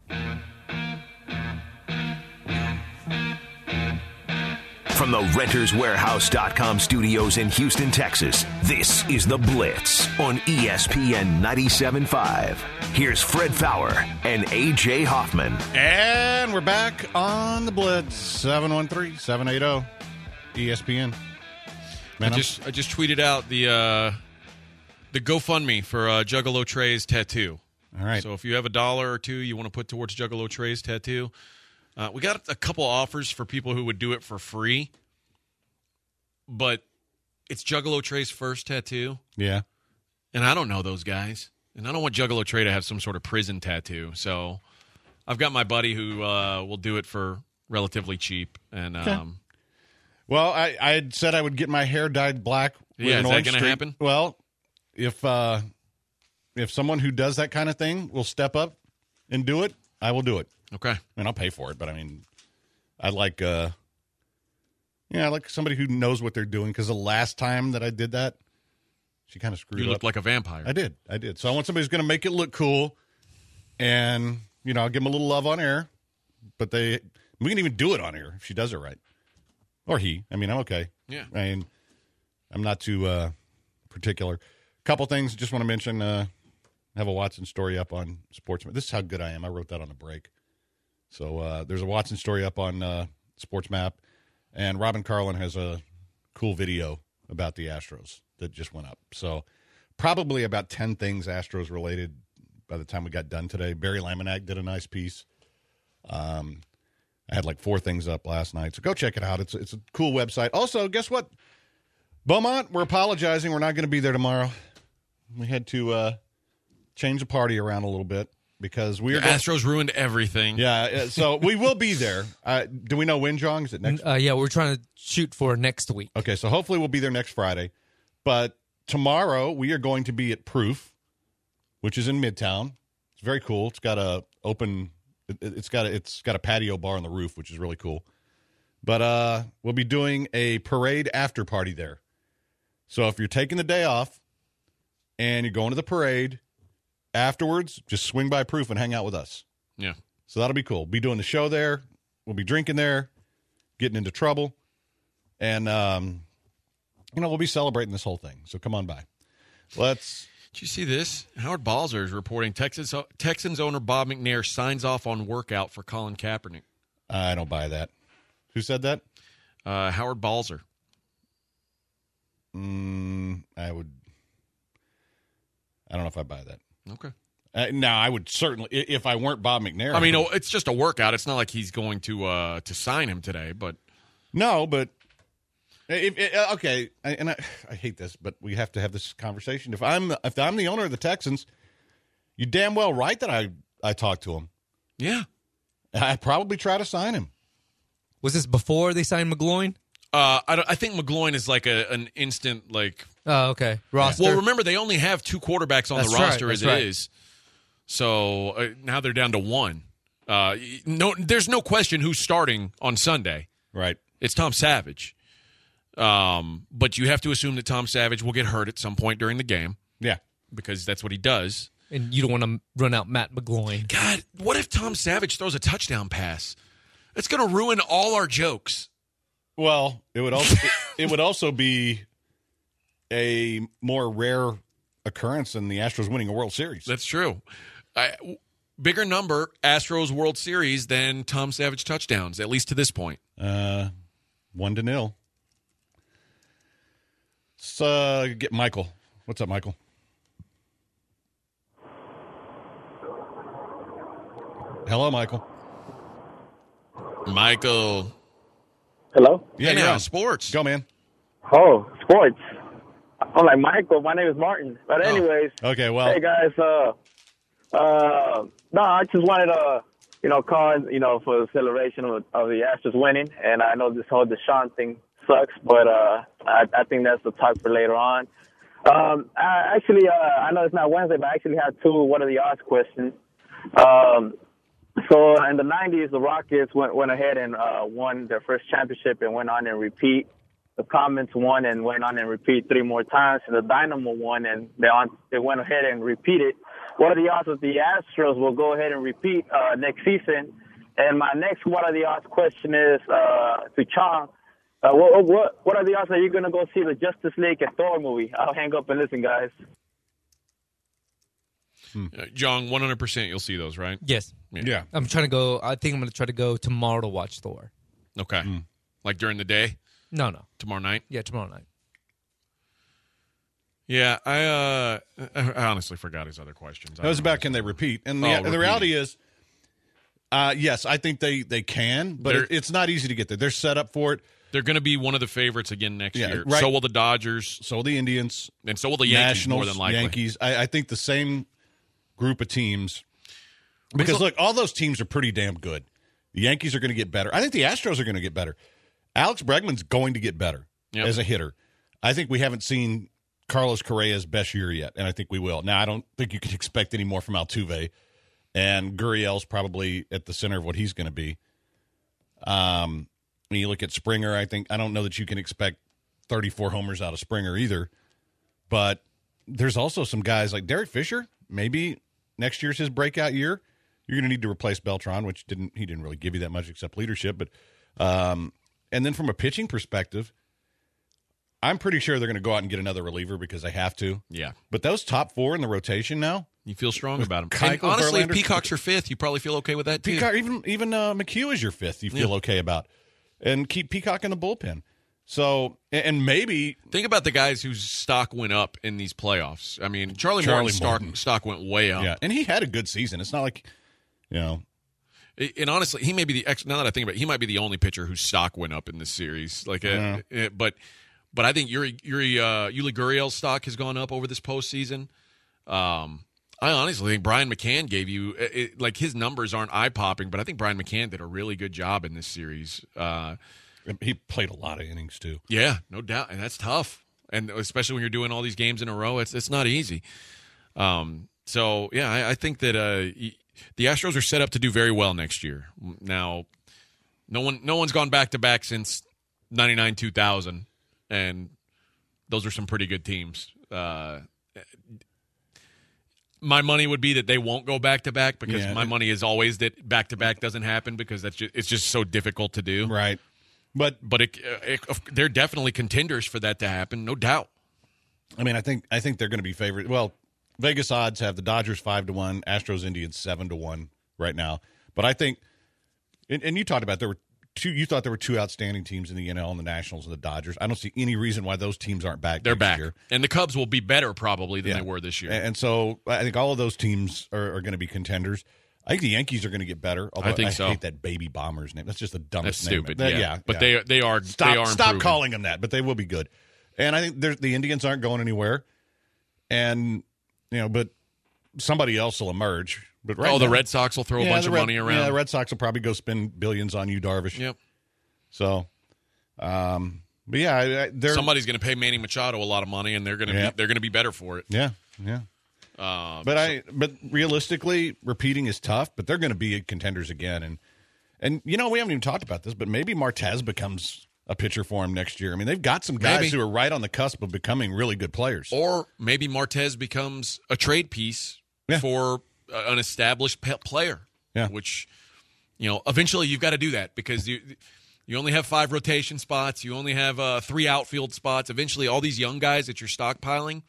From the Renters Warehouse dot com studios in Houston, Texas, this is The Blitz on E S P N ninety-seven point five. Here's Fred Faour and A J Hoffman. And we're back on The Blitz, seven one three, seven eight zero, E S P N. Man, I just I just tweeted out the uh, the GoFundMe for uh, Juggalo Trey's tattoo. All right. So if you have a dollar or two you want to put towards Juggalo Trey's tattoo, uh, we got a couple offers for people who would do it for free. But it's Juggalo Trey's first tattoo. Yeah. And I don't know those guys. And I don't want Juggalo Trey to have some sort of prison tattoo. So I've got my buddy who uh, will do it for relatively cheap. And okay. um, Well, I, I had said I would get my hair dyed black with yeah, an is that orange going to streak. happen? Well, if uh, if someone who does that kind of thing will step up and do it, I will do it. Okay. I mean, I'll pay for it, but I mean, I like, uh, yeah, I like somebody who knows what they're doing, because the last time that I did that, she kind of screwed You up. looked like a vampire. I did. I did. So I want somebody who's going to make it look cool, and, you know, I'll give them a little love on air, but they, we can even do it on air if she does it right. Or he. I mean, I'm okay. Yeah. I mean, I'm not too uh, particular. Couple things just want to mention. Uh, I have a Watson story up on Sportsmap. This is how good I am. I wrote that on a break. So uh, there's a Watson story up on uh, Sportsmap, and Robin Carlin has a cool video about the Astros that just went up. So probably about ten things Astros related by the time we got done today. Barry Laminack did a nice piece. Um, I had like four things up last night, so go check it out. It's it's a cool website. Also, guess what? Beaumont, we're apologizing. We're not going to be there tomorrow. We had to uh, change the party around a little bit because we The are going- Astros ruined everything. Yeah, uh, so we will be there. Uh, do we know when, Jong? Is it next? Uh, yeah, we're trying to shoot for next week. Okay, so hopefully we'll be there next Friday. But tomorrow we are going to be at Proof, which is in Midtown. It's very cool. It's got a open. It, it's got a, it's got a patio bar on the roof, which is really cool. But uh, we'll be doing a parade after party there. So if you're taking the day off and you're going to the parade afterwards, just swing by Proof and hang out with us. Yeah. So that'll be cool. Be doing the show there. We'll be drinking there, getting into trouble. And, um, you know, we'll be celebrating this whole thing. So come on by. Let's. Did you see this? Howard Balzer is reporting Texas, Texans owner Bob McNair signs off on workout for Colin Kaepernick. I don't buy that. Who said that? Uh, Howard Balzer. Mm, I would. I don't know if I buy that. Okay. Uh, now, I would certainly, i- if I weren't Bob McNair. I mean, would- no, it's just a workout. It's not like he's going to uh, to sign him today, but No, but if, if, okay, I- and I, I hate this, but we have to have this conversation. If I'm if I'm the owner of the Texans, you damn well right that I I talked to him. Yeah, I'd probably try to sign him. Was this before they signed McGloin? uh, I, don't, I think McGloin is like a, an instant like. Oh, okay. Roster. Well, remember they only have two quarterbacks on That's the right, roster as that's right. it is, so uh, now they're down to one. Uh, no, there's no question who's starting on Sunday. Right. It's Tom Savage. Um, but you have to assume that Tom Savage will get hurt at some point during the game. Yeah. Because that's what he does. And you don't want to run out Matt McGloin. God, what if Tom Savage throws a touchdown pass? It's going to ruin all our jokes. Well, it would also it, it would also be a more rare occurrence than the Astros winning a World Series. That's true. I, bigger number Astros World Series than Tom Savage touchdowns, at least to this point. Uh, one to nil. Let's uh, get Michael. What's up, Michael? Hello, Michael. Michael. Hello? Yeah, Hey, you're now, on. sports. Go, man. Oh, sports. I'm like Michael. My name is Martin. But anyways, Okay, well, hey guys. Uh, uh, no, I just wanted to, you know, call, you know, for the celebration of, of the Astros winning. And I know this whole Deshaun thing sucks, but uh, I, I think that's the talk for later on. Um, I actually, uh, I know it's not Wednesday, but I actually have two what are the odds questions. Um, so in the nineties, the Rockets went, went ahead and uh, won their first championship and went on and repeat. The Comets won and went on and repeat three more times. And the Dynamo won and they on they went ahead and repeated. What are the odds that the Astros will go ahead and repeat uh, next season? And my next what are the odds question is uh, to Chong. Uh, what, what what are the odds that you're gonna go see the Justice League and Thor movie? I'll hang up and listen, guys. Uh, John, one hundred percent you'll see those, right? Yes. yeah. I'm trying to go. I think I'm going to try to go tomorrow to watch Thor. Okay. Like during the day? No, no. Tomorrow night? Yeah, tomorrow night. Yeah, I uh, I honestly forgot his other questions. I That was don't know. about can they repeat? And the, Oh, the repeat. reality is, uh, yes, I think they, they can, but They're- it, it's not easy to get there. They're set up for it. They're going to be one of the favorites again next Yeah, year. right. So will the Dodgers. So will the Indians. And so will the Yankees, Nationals, more than likely. Yankees. I, I think the same group of teams. Because, Whistle- look, all those teams are pretty damn good. The Yankees are going to get better. I think the Astros are going to get better. Alex Bregman's going to get better Yep. as a hitter. I think we haven't seen Carlos Correa's best year yet, and I think we will. Now, I don't think you can expect any more from Altuve, and Gurriel's probably at the center of what he's going to be. Um, when you look at Springer, I think I don't know that you can expect thirty-four homers out of Springer either, but there's also some guys like Derek Fisher. Maybe next year's his breakout year. You're going to need to replace Beltran, which didn't he didn't really give you that much except leadership. But um, and then from a pitching perspective, I'm pretty sure they're going to go out and get another reliever because they have to. Yeah. But those top four in the rotation now, you feel strong about them. Keuchel, And honestly, if Verlander, Peacock's your fifth, you probably feel okay with that too. Peacock, even even uh, McHugh is your fifth. You feel Yeah. okay about, and keep Peacock in the bullpen. So and maybe think about the guys whose stock went up in these playoffs. I mean, Charlie, Charlie Morton's stock, Morton. stock went way up. Yeah, and he had a good season. It's not like, you know. And honestly, he may be the ex. Now that I think about it, he might be the only pitcher whose stock went up in this series. Like, uh, uh, but, but I think Yuri Yuri uh, Yuli Gurriel's stock has gone up over this postseason. Um, I honestly think Brian McCann gave you it, it, like his numbers aren't eye popping, but I think Brian McCann did a really good job in this series. Uh, he played a lot of innings too. Yeah, no doubt, and that's tough, and especially when you're doing all these games in a row, it's it's not easy. Um, so yeah, I, I think that uh, the Astros are set up to do very well next year. Now, no one no one's gone back to back since ninety-nine two thousand, and those are some pretty good teams. Uh, my money would be that they won't go back to back because Yeah. my money is always that back to back doesn't happen because that's just, it's just so difficult to do. Right. But but it, it, they're definitely contenders for that to happen, no doubt. I mean, I think I think they're going to be favored. Well, Vegas odds have the Dodgers five to one, Astros Indians seven to one right now. But I think, and, and you talked about there were two. You thought there were two outstanding teams in the N L and the Nationals and the Dodgers. I don't see any reason why those teams aren't back. They're next back, year. and the Cubs will be better probably than Yeah. they were this year. And, and so I think all of those teams are, are going to be contenders. I think the Yankees are going to get better. Although I think I so. hate that baby Bombers name. That's just the dumbest That's name. stupid. That- yeah. yeah, but yeah. they they are Stop, they are stop improving. calling them that, but they will be good. And I think there's- the Indians aren't going anywhere. And, you know, but somebody else will emerge. But right oh, the now- Red Sox will throw a Yeah, bunch the of Red- money around. Yeah, the Red Sox will probably go spend billions on you, Darvish. Yep. So, um, but yeah, I, I, they're Somebody's going to pay Manny Machado a lot of money, and they're going to Yeah. be, they're going to be better for it. yeah, yeah. Uh, But I, but realistically, repeating is tough. But they're going to be contenders again, and and you know we haven't even talked about this, but maybe Martez becomes a pitcher for him next year. I mean, they've got some guys Maybe. who are right on the cusp of becoming really good players. Or maybe Martez becomes a trade piece Yeah. for uh, an established pe- player. Yeah. Which, you know, eventually you've got to do that because you you only have five rotation spots. You only have uh, three outfield spots. Eventually, all these young guys that you're stockpiling,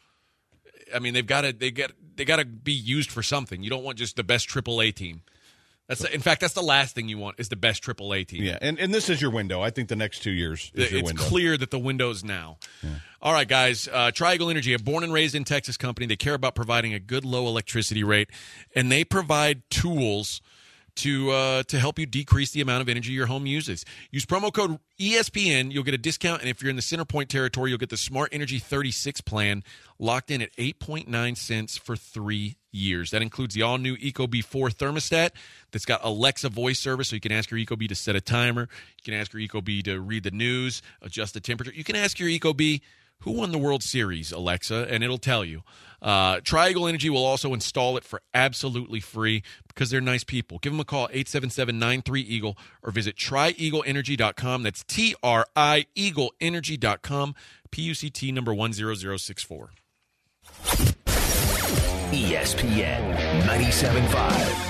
I mean, they've got to they get they got to be used for something. You don't want just the best triple A team. That's in fact that's the last thing you want is the best triple A team. Yeah, and, and this is your window. I think the next two years is your It's window. clear that the window's now. All right, guys. Uh, Triangle Energy, a born and raised in Texas company. They care about providing a good low electricity rate, and they provide tools to uh, to help you decrease the amount of energy your home uses. Use promo code E S P N. You'll get a discount, and if you're in the Centerpoint territory, you'll get the Smart Energy thirty-six plan locked in at eight point nine cents for three years. That includes the all-new Ecobee four thermostat that's got Alexa voice service, so you can ask your Ecobee to set a timer. You can ask your Ecobee to read the news, adjust the temperature. You can ask your Ecobee, who won the World Series, Alexa, and it'll tell you. Uh, Triangle Energy will also install it for absolutely free because they're nice people. Give them a call, eight seven seven, nine three, EAGLE, or visit tri eagle energy dot com. That's T R I eagle energy dot com, P U C T number one zero zero six four. E S P N ninety-seven point five.